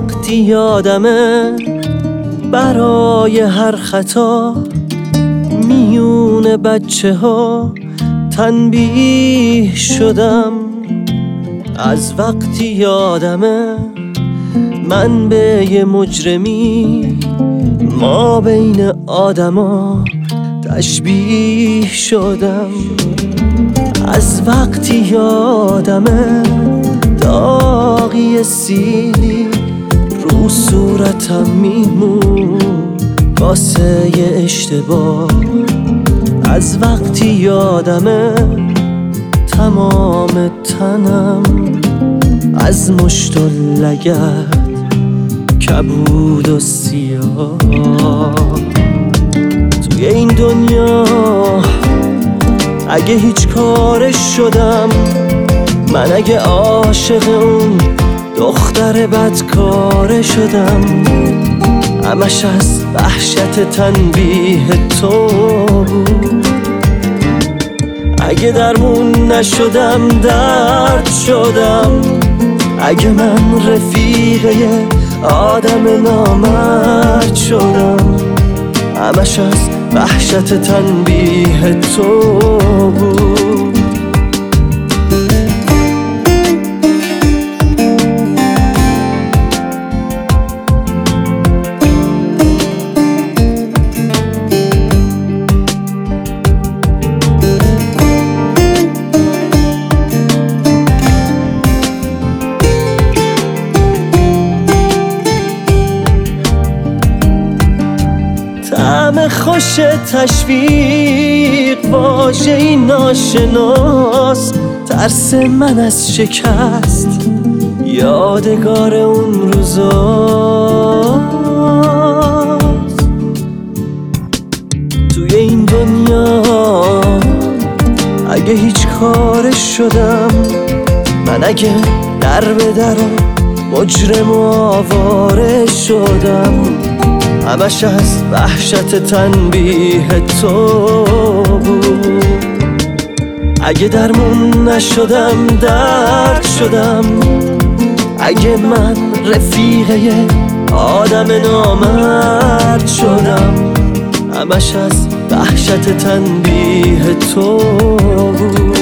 وقتی یادمه برای هر خطا میون بچه ها تنبیه شدم. از وقتی یادمه من به یه مجرمی ما بین آدما تشبیه شدم. از وقتی یادمه داغی سیلی رو صورتم میمون واسه یه اشتباه. از وقتی یادمه تمام تنم از مشت و لگد کبود و سیاه. توی این دنیا اگه هیچ کارش شدم، من اگه عاشق اون دختر بدکاره شدم، همش از وحشت تنبیه تو بود. اگه درمون نشدم درد شدم، اگه من رفیقه یه آدم نامرد شدم، همش از وحشت تنبیه تو بود. طعم خوش تشویق واژه‌ای ناشناس، ترس من از شکست یادگار اون روزاست. توی این دنیا اگه هیچ کارش شدم، من اگه در به در مجرم و آواره شدم، همش از وحشت تنبیه تو بود. اگه درمون نشدم درد شدم، اگه من رفیقه یه آدم نامرد شدم، همش از وحشت تنبیه تو بود.